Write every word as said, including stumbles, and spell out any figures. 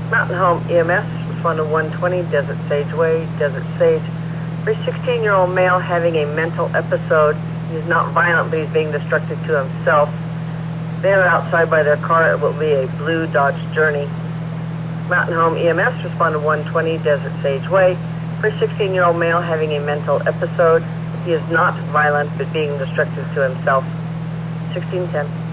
Mountain Home E M S, respond to one twenty Desert Sage Way, Desert Sage. For a sixteen-year-old male having a mental episode, he's not violent, but he's being destructive to himself. They're outside by their car. It will be a blue Dodge Journey. Mountain Home E M S, respond to one twenty Desert Sage Way. For a sixteen-year-old male having a mental episode, he is not violent, but being destructive to himself. sixteen ten.